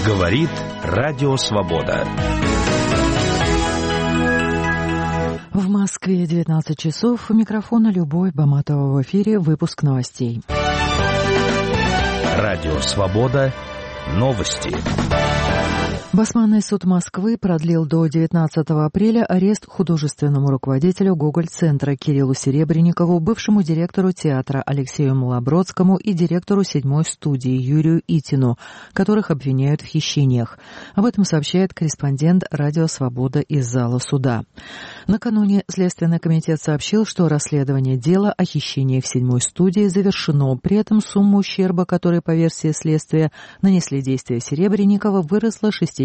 Говорит Радио Свобода. В Москве 19 часов. У микрофона Любовь Баматова. В эфире выпуск новостей. Радио Свобода. Новости. Басманный суд Москвы продлил до 19 апреля арест художественному руководителю Гоголь-центра Кириллу Серебренникову, бывшему директору театра Алексею Малобродскому и директору 7-й студии Юрию Итину, которых обвиняют в хищениях. Об этом сообщает корреспондент «Радио Свобода» из зала суда. Накануне Следственный комитет сообщил, что расследование дела о хищениях 7-й студии завершено. При этом сумма ущерба, который, по версии следствия, нанесли действия Серебренникова, выросла 68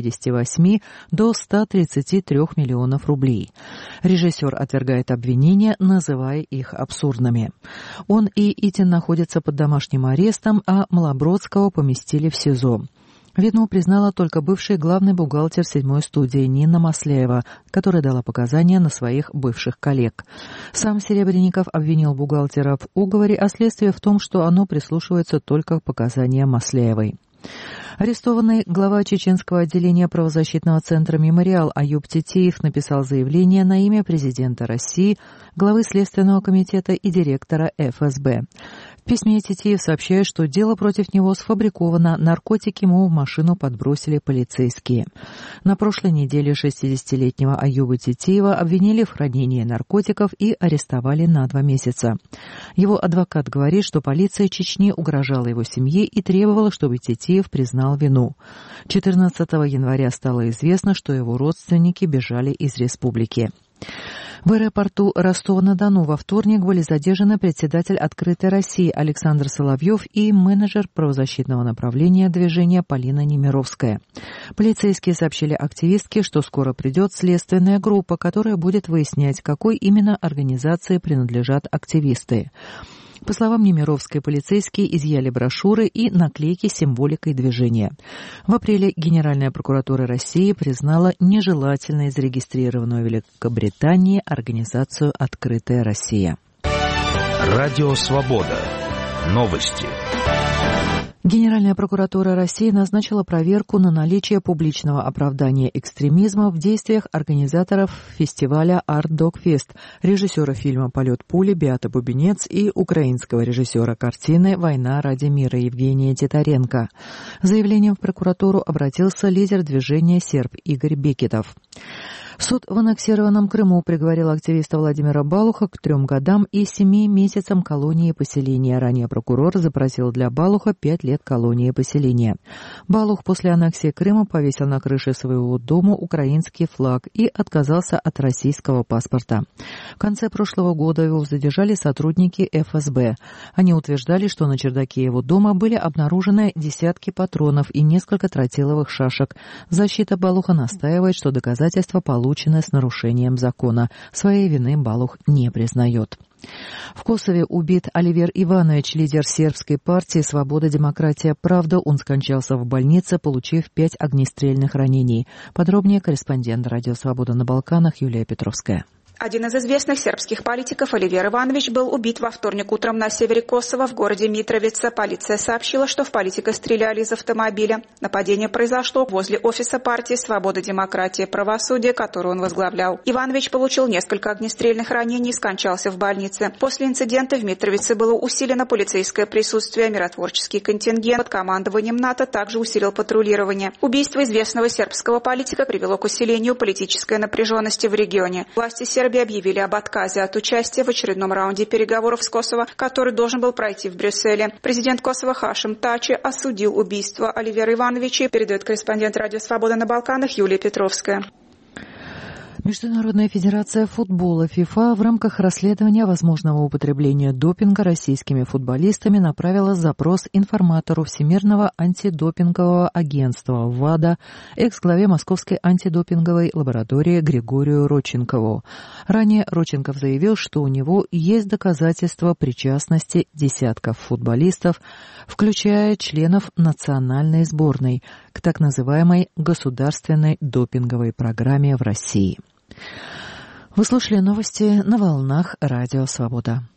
до 133 миллионов рублей. Режиссер отвергает обвинения, называя их абсурдными. Он и Итин находятся под домашним арестом, а Малобродского поместили в СИЗО. Вину признала только бывший главный бухгалтер 7-й студии Нина Масляева, которая дала показания на своих бывших коллег. Сам Серебренников обвинил бухгалтера в уговоре, а следствие в том, что оно прислушивается только к показаниям Масляевой. Арестованный глава чеченского отделения правозащитного центра «Мемориал» Аюб Тетеев написал заявление на имя президента России, главы Следственного комитета и директора ФСБ. В письме Тетеев сообщает, что дело против него сфабриковано, наркотики ему в машину подбросили полицейские. На прошлой неделе 60-летнего Аюба Тетеева обвинили в хранении наркотиков и арестовали на 2 месяца. Его адвокат говорит, что полиция Чечни угрожала его семье и требовала, чтобы Тетеев признал вину. 14 января стало известно, что его родственники бежали из республики. В аэропорту Ростова-на-Дону во вторник были задержаны председатель «Открытой России» Александр Соловьев и менеджер правозащитного направления движения Полина Немировская. Полицейские сообщили активистке, что скоро придет следственная группа, которая будет выяснять, какой именно организации принадлежат активисты. По словам Немировской, полицейские изъяли брошюры и наклейки с символикой движения. В апреле Генеральная прокуратура России признала нежелательной зарегистрированную в Великобритании организацию «Открытая Россия». Радио Свобода. Новости. Генеральная прокуратура России назначила проверку на наличие публичного оправдания экстремизма в действиях организаторов фестиваля «Арт Дог Фест», режиссера фильма «Полет пули» Беаты Бубенец и украинского режиссера картины «Война ради мира» Евгения Титаренко. С заявлением в прокуратуру обратился лидер движения «Серб» Игорь Бекетов. Суд в аннексированном Крыму приговорил активиста Владимира Балуха к 3 годам и 7 месяцам колонии поселения. Ранее прокурор запросил для Балуха 5 лет колонии поселения. Балух после аннексии Крыма повесил на крыше своего дома украинский флаг и отказался от российского паспорта. В конце прошлого года его задержали сотрудники ФСБ. Они утверждали, что на чердаке его дома были обнаружены десятки патронов и несколько тротиловых шашек. Защита Балуха настаивает, что доказательства получены с нарушением закона. Своей вины Балух не признает. В Косове убит Оливер Иванович, лидер сербской партии «Свобода, демократия, правда». Он скончался в больнице, получив 5 огнестрельных ранений. Подробнее корреспондент «Радио Свобода» на Балканах Юлия Петровская. Один из известных сербских политиков, Оливер Иванович, был убит во вторник утром на севере Косово в городе Митровица. Полиция сообщила, что в политика стреляли из автомобиля. Нападение произошло возле офиса партии «Свобода, демократия, правосудие», которую он возглавлял. Иванович получил несколько огнестрельных ранений и скончался в больнице. После инцидента в Митровице было усилено полицейское присутствие. Миротворческий контингент под командованием НАТО также усилил патрулирование. Убийство известного сербского политика привело к усилению политической напряженности в регионе. Власти Сербии объявили об отказе от участия в очередном раунде переговоров с Косово, который должен был пройти в Брюсселе. Президент Косово Хашим Тачи осудил убийство Оливера Ивановича, передает корреспондент «Радио Свобода» на Балканах Юлия Петровская. Международная федерация футбола ФИФА в рамках расследования возможного употребления допинга российскими футболистами направила запрос информатору Всемирного антидопингового агентства ВАДА, экс-главе Московской антидопинговой лаборатории Григорию Родченкову. Ранее Родченков заявил, что у него есть доказательства причастности десятков футболистов, включая членов национальной сборной, к так называемой государственной допинговой программе в России. Вы слушали новости на волнах Радио Свобода.